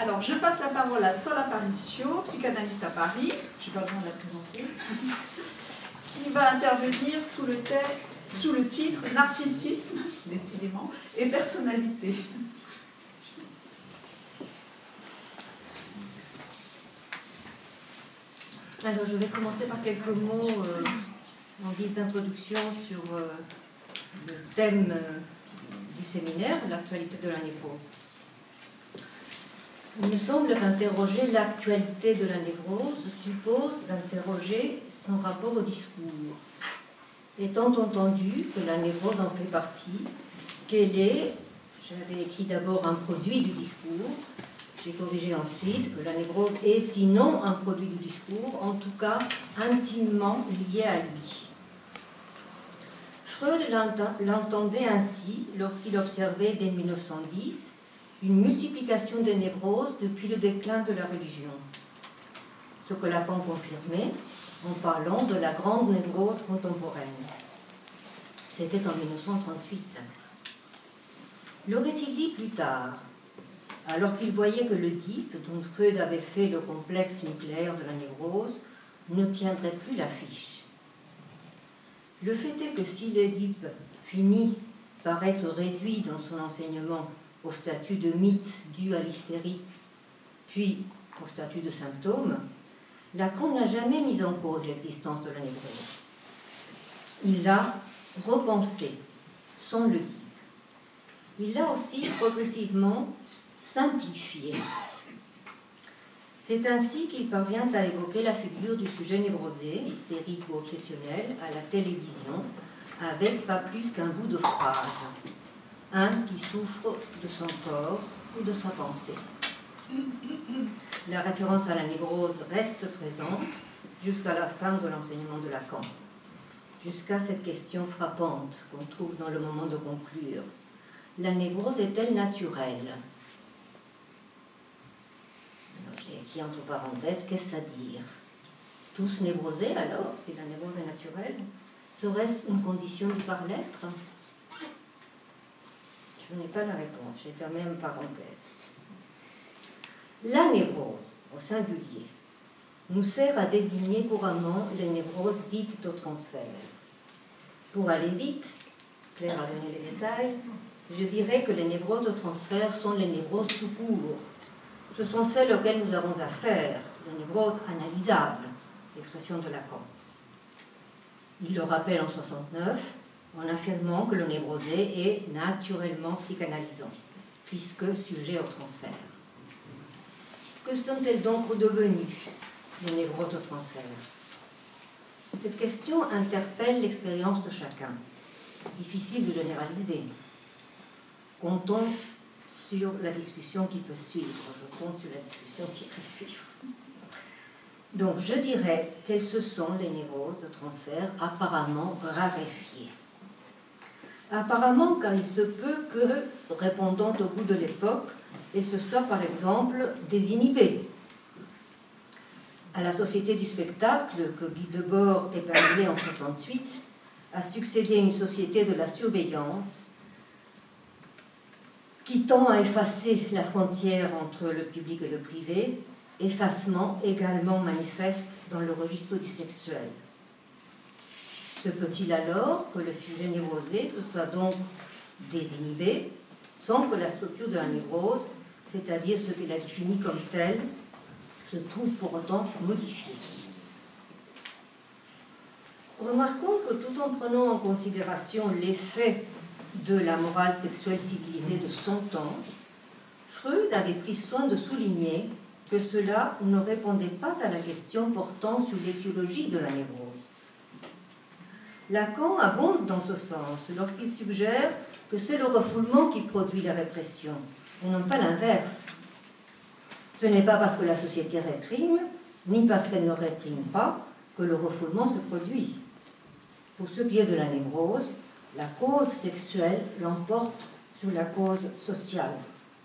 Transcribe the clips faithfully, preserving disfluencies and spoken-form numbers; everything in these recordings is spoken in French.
Alors, je passe la parole à Sol Aparicio, psychanalyste à Paris, je n'ai pas besoin de la présenter, qui va intervenir sous le, sous le titre « Narcissisme, décidément, et personnalité ». Alors, je vais commencer par quelques mots euh, en guise d'introduction sur euh, le thème euh, du séminaire, l'actualité de la névrose. Il me semble qu'interroger l'actualité de la névrose suppose d'interroger son rapport au discours. Étant entendu que la névrose en fait partie, qu'elle est, j'avais écrit d'abord un produit du discours, j'ai corrigé ensuite que la névrose est sinon un produit du discours, en tout cas intimement lié à lui. Freud l'entendait ainsi lorsqu'il observait dès mille neuf cent dix une multiplication des névroses depuis le déclin de la religion. Ce que Lacan confirmait en parlant de la grande névrose contemporaine. C'était en mille neuf cent trente-huit. L'aurait-il dit plus tard, alors qu'il voyait que l'Oedipe, dont Freud avait fait le complexe nucléaire de la névrose, ne tiendrait plus l'affiche. Le fait est que si l'Oedipe finit par être réduit dans son enseignement au statut de mythe dû à l'hystérique, puis au statut de symptôme, Lacan n'a jamais mis en cause l'existence de la névrose. Il l'a repensée, sans le dire. Il l'a aussi progressivement simplifiée. C'est ainsi qu'il parvient à évoquer la figure du sujet névrosé, hystérique ou obsessionnel, à la télévision, avec pas plus qu'un bout de phrase. Un qui souffre de son corps ou de sa pensée. La référence à la névrose reste présente jusqu'à la fin de l'enseignement de Lacan, jusqu'à cette question frappante qu'on trouve dans le moment de conclure. La névrose est-elle naturelle? Alors, j'ai écrit entre parenthèses, qu'est-ce à dire? Tous névrosés alors, si la névrose est naturelle? Serait-ce une condition du par-l'être? Je n'ai pas la réponse, j'ai fermé une parenthèse. La névrose, au singulier, nous sert à désigner couramment les névroses dites au transfert. Pour aller vite, Claire a donné les détails, je dirais que les névroses de transfert sont les névroses tout court. Ce sont celles auxquelles nous avons affaire, les névroses analysables, l'expression de Lacan. Il le rappelle en soixante-neuf, en affirmant que le névrosé est naturellement psychanalysant, puisque sujet au transfert. Que sont-elles donc redevenues, les névroses de transfert? Cette question interpelle l'expérience de chacun. Difficile de généraliser. Comptons sur la discussion qui peut suivre. Je compte sur la discussion qui peut suivre. Donc, je dirais quelles ce sont les névroses de transfert apparemment raréfiées. Apparemment, car il se peut que, répondant au goût de l'époque, elles se soient par exemple désinhibées. À la Société du spectacle, que Guy Debord épinglait en soixante-huit, a succédé une société de la surveillance qui tend à effacer la frontière entre le public et le privé, effacement également manifeste dans le registre du sexuel. Se peut-il alors que le sujet névrosé se soit donc désinhibé sans que la structure de la névrose, c'est-à-dire ce qu'il a défini comme tel, se trouve pour autant modifiée? Remarquons que tout en prenant en considération l'effet de la morale sexuelle civilisée de son temps, Freud avait pris soin de souligner que cela ne répondait pas à la question portant sur l'étiologie de la névrose. Lacan abonde dans ce sens lorsqu'il suggère que c'est le refoulement qui produit la répression, et non pas l'inverse. Ce n'est pas parce que la société réprime, ni parce qu'elle ne réprime pas, que le refoulement se produit. Pour ce qui est de la névrose, la cause sexuelle l'emporte sur la cause sociale.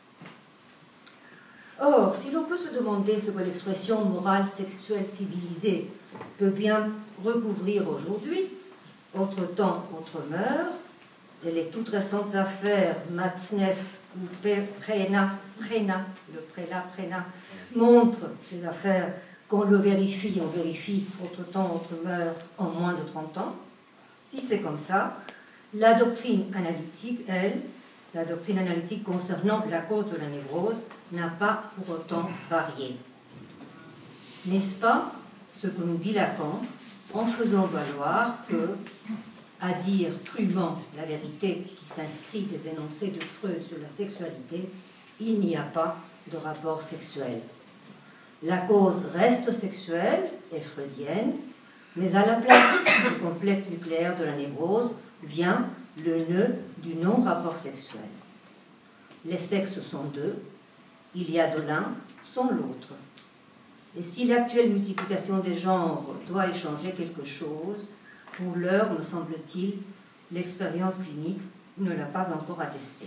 Or, si l'on peut se demander ce que l'expression morale sexuelle civilisée peut bien recouvrir aujourd'hui, autre temps, autre mœurs, et les toutes récentes affaires Matzneff ou Prena, Prena, le prélat Prena, montrent ces affaires qu'on le vérifie, on vérifie autre temps, autre meurt en moins de trente ans. Si c'est comme ça, la doctrine analytique, elle, la doctrine analytique concernant la cause de la névrose n'a pas pour autant varié. N'est-ce pas ce que nous dit Lacan en faisant valoir que, à dire crûment la vérité qui s'inscrit des énoncés de Freud sur la sexualité, il n'y a pas de rapport sexuel. La cause reste sexuelle et freudienne, mais à la place du complexe nucléaire de la névrose vient le nœud du non-rapport sexuel. Les sexes sont deux, il y a de l'un sans l'autre. Et si l'actuelle multiplication des genres doit échanger quelque chose, pour l'heure, me semble-t-il, l'expérience clinique ne l'a pas encore attesté.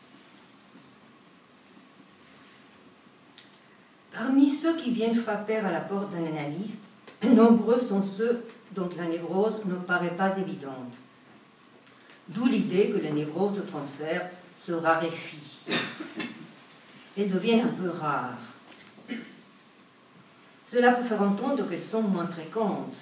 Parmi ceux qui viennent frapper à la porte d'un analyste, nombreux sont ceux dont la névrose ne paraît pas évidente. D'où l'idée que les névroses de transfert se raréfient. Elles deviennent un peu rares. Cela peut faire entendre qu'elles sont moins fréquentes.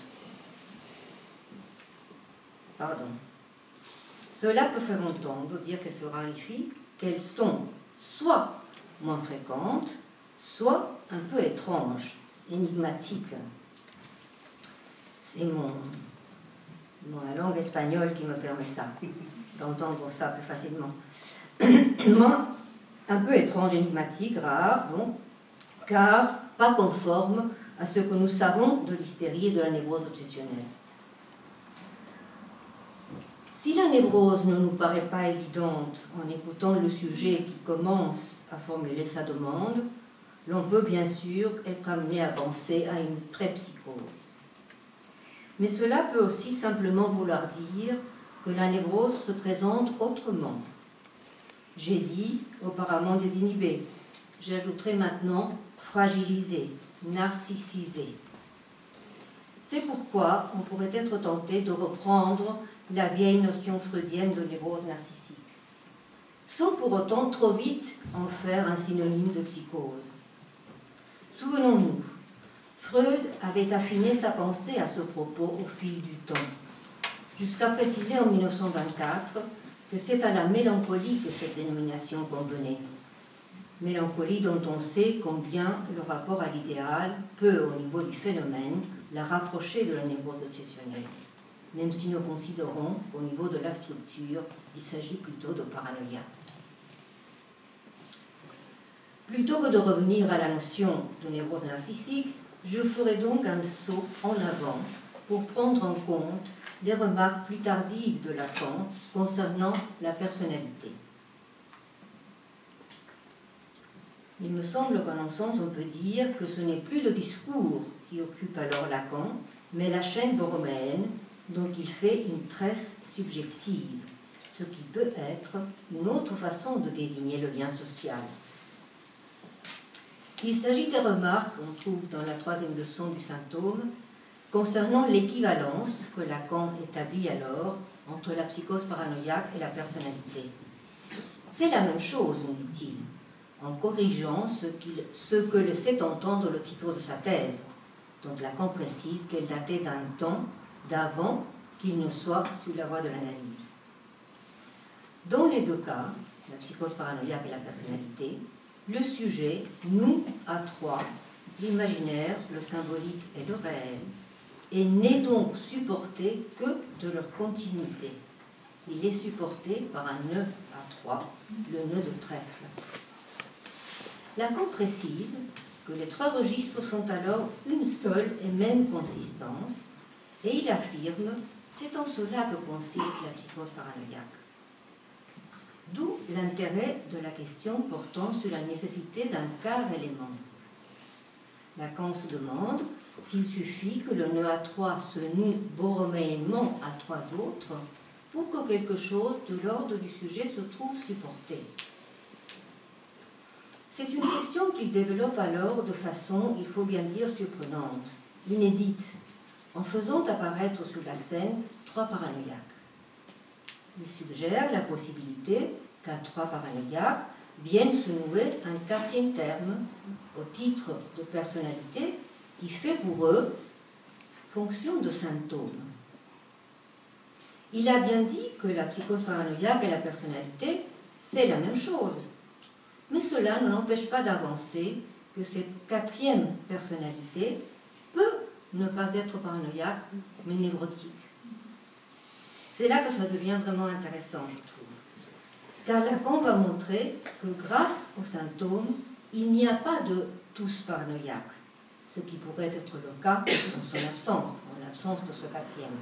Pardon. Cela peut faire entendre, dire qu'elles se raréfient, qu'elles sont soit moins fréquentes, soit un peu étranges, énigmatiques. C'est mon, mon langue espagnole qui me permet ça, d'entendre ça plus facilement. Moi, un peu étrange, énigmatique, rare, bon, car pas conforme à ce que nous savons de l'hystérie et de la névrose obsessionnelle. Si la névrose ne nous paraît pas évidente en écoutant le sujet qui commence à formuler sa demande, l'on peut bien sûr être amené à penser à une pré-psychose. Mais cela peut aussi simplement vouloir dire que la névrose se présente autrement. J'ai dit auparavant désinhibée, j'ajouterai maintenant fragilisée, narcissisée. C'est pourquoi on pourrait être tenté de reprendre la vieille notion freudienne de névrose narcissique, sans pour autant trop vite en faire un synonyme de psychose. Souvenons-nous, Freud avait affiné sa pensée à ce propos au fil du temps, jusqu'à préciser en mille neuf cent vingt-quatre que c'est à la mélancolie que cette dénomination convenait. Mélancolie dont on sait combien le rapport à l'idéal peut, au niveau du phénomène, la rapprocher de la névrose obsessionnelle, même si nous considérons qu'au niveau de la structure, il s'agit plutôt de paranoïa. Plutôt que de revenir à la notion de névrose narcissique, je ferai donc un saut en avant pour prendre en compte les remarques plus tardives de Lacan concernant la personnalité. Il me semble qu'en un sens, on peut dire que ce n'est plus le discours qui occupe alors Lacan, mais la chaîne borroméenne dont il fait une tresse subjective, ce qui peut être une autre façon de désigner le lien social. Il s'agit des remarques qu'on trouve dans la troisième leçon du symptôme concernant l'équivalence que Lacan établit alors entre la psychose paranoïaque et la personnalité. C'est la même chose, nous dit-il, en corrigeant ce, qu'il, ce que laissait entendre le titre de sa thèse, dont Lacan précise qu'elle datait d'un temps d'avant qu'il ne soit sur la voie de l'analyse. Dans les deux cas, la psychose paranoïaque et la personnalité, le sujet noue à trois l'imaginaire, le symbolique et le réel, et n'est donc supporté que de leur continuité. Il est supporté par un nœud à trois, le nœud de trèfle. Lacan précise que les trois registres sont alors une seule et même consistance, et il affirme « c'est en cela que consiste la psychose paranoïaque ». D'où l'intérêt de la question portant sur la nécessité d'un quart élément. Lacan se demande s'il suffit que le nœud à trois se noue borroméennement à trois autres pour que quelque chose de l'ordre du sujet se trouve supporté. C'est une question qu'il développe alors de façon, il faut bien dire, surprenante, inédite, en faisant apparaître sur la scène trois paranoïaques. il suggère la possibilité qu'à trois paranoïaques vienne se nouer un quatrième terme au titre de personnalité qui fait pour eux fonction de symptôme. Il a bien dit que la psychose paranoïaque et la personnalité, c'est la même chose. Mais cela ne l'empêche pas d'avancer que cette quatrième personnalité peut ne pas être paranoïaque, mais névrotique. C'est là que ça devient vraiment intéressant, je trouve. Car Lacan va montrer que grâce aux symptômes, il n'y a pas de tous paranoïaques, ce qui pourrait être le cas en son absence, en l'absence de ce quatrième.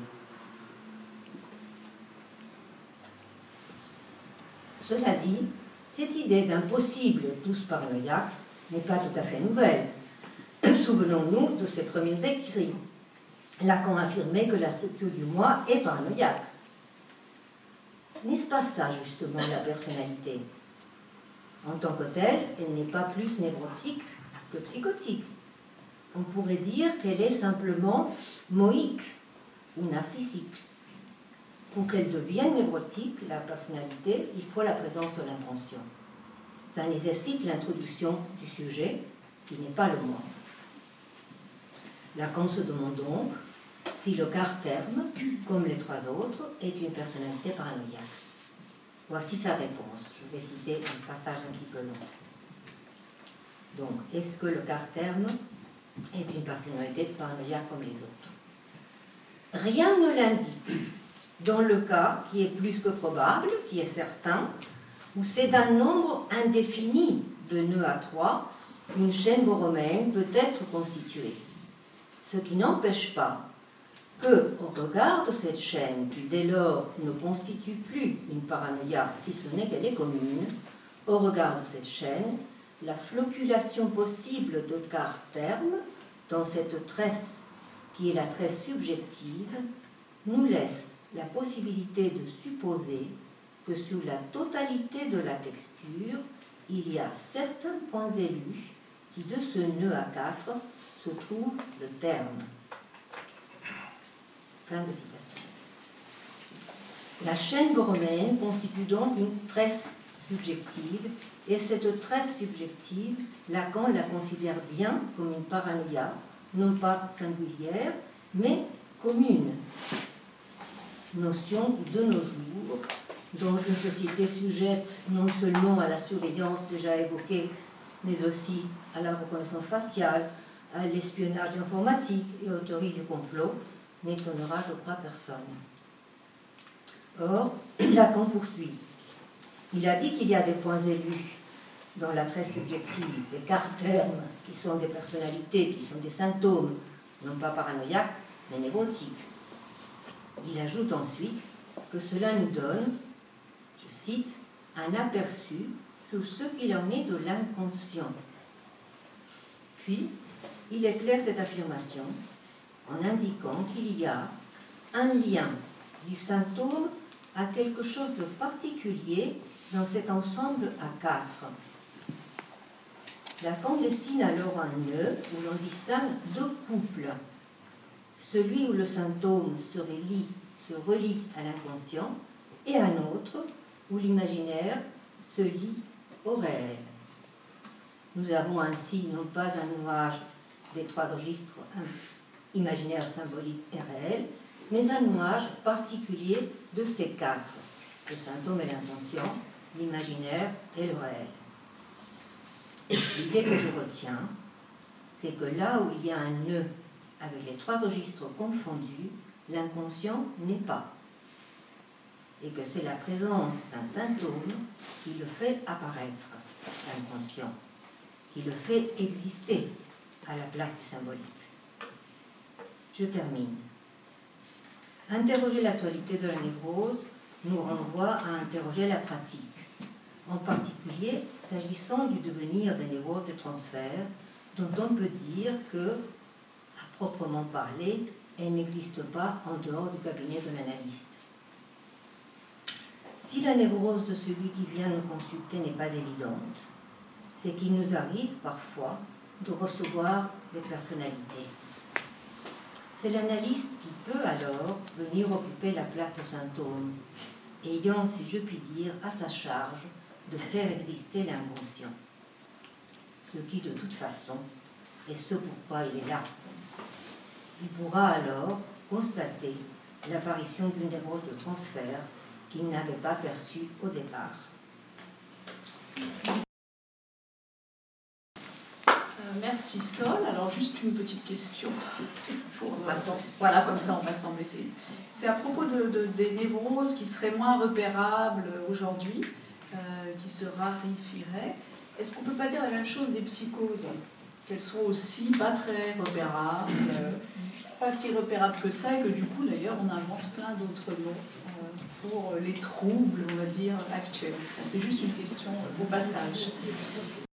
Cela dit, cette idée d'un possible tous paranoïaque n'est pas tout à fait nouvelle. Souvenons-nous de ses premiers écrits. Lacan affirmait que la structure du moi est paranoïaque. N'est-ce pas ça, justement, la personnalité? En tant que telle, elle n'est pas plus névrotique que psychotique. On pourrait dire qu'elle est simplement moïque ou narcissique. Pour qu'elle devienne névrotique, la personnalité, il faut la présence de l'intention. Ça nécessite l'introduction du sujet, qui n'est pas le moi. Lacan se demande donc si le quart terme, comme les trois autres, est une personnalité paranoïaque. Voici sa réponse. Je vais citer un passage un petit peu long. Donc, est-ce que le quart terme est une personnalité paranoïaque comme les autres? Rien ne l'indique. Dans le cas qui est plus que probable, qui est certain, où c'est d'un nombre indéfini de nœuds à trois, une chaîne borroméenne peut être constituée. Ce qui n'empêche pas que, au regard de cette chaîne, qui dès lors ne constitue plus une paranoïa, si ce n'est qu'elle est commune, au regard de cette chaîne, la floculation possible de quart terme dans cette tresse qui est la tresse subjective nous laisse la possibilité de supposer que sous la totalité de la texture, il y a certains points élus qui, de ce nœud à quatre, se trouvent le terme. Fin de citation. La chaîne borroméenne constitue donc une tresse subjective, et cette tresse subjective, Lacan la considère bien comme une paranoïa, non pas singulière, mais commune. Notion qui, de nos jours, dans une société sujette non seulement à la surveillance déjà évoquée, mais aussi à la reconnaissance faciale, à l'espionnage informatique et aux théories du complot, n'étonnera, je crois, personne. Or, Lacan poursuit. Il a dit qu'il y a des points élus dans la tresse subjective, des quarts termes qui sont des personnalités, qui sont des symptômes, non pas paranoïaques, mais névrotiques. Il ajoute ensuite que cela nous donne, je cite, un aperçu sur ce qu'il en est de l'inconscient. Puis, il éclaire cette affirmation en indiquant qu'il y a un lien du symptôme à quelque chose de particulier dans cet ensemble à quatre. Lacan dessine alors un nœud où l'on distingue deux couples. Celui où le symptôme se relie, se relie à l'inconscient, et un autre où l'imaginaire se lie au réel. Nous avons ainsi non pas un nuage des trois registres imaginaire, symbolique et réel, mais un nuage particulier de ces quatre, le symptôme et l'inconscient, l'imaginaire et le réel. L'idée que je retiens, c'est que là où il y a un nœud avec les trois registres confondus, l'inconscient n'est pas. Et que c'est la présence d'un symptôme qui le fait apparaître, l'inconscient, qui le fait exister à la place du symbolique. Je termine. Interroger l'actualité de la névrose nous renvoie à interroger la pratique, en particulier s'agissant du devenir des névroses de transfert, dont on peut dire que, à proprement parler, elle n'existe pas en dehors du cabinet de l'analyste. Si la névrose de celui qui vient nous consulter n'est pas évidente, c'est qu'il nous arrive parfois de recevoir des personnalités. C'est l'analyste qui peut alors venir occuper la place du symptôme, ayant, si je puis dire, à sa charge de faire exister l'inconscient. Ce qui, de toute façon, est ce pourquoi il est là. Il pourra alors constater l'apparition d'une névrose de transfert qu'il n'avait pas perçue au départ. Euh, merci Sol. Alors juste une petite question. Pour, euh, voilà, comme ça on va s'en laisser. C'est à propos de, de, des névroses qui seraient moins repérables aujourd'hui, euh, qui se rarifieraient. Est-ce qu'on ne peut pas dire la même chose des psychoses? Qu'elles sont aussi pas très repérables, euh, pas si repérables que ça, et que du coup d'ailleurs on invente plein d'autres noms euh, pour les troubles, on va dire, actuels. C'est juste une question euh, au passage.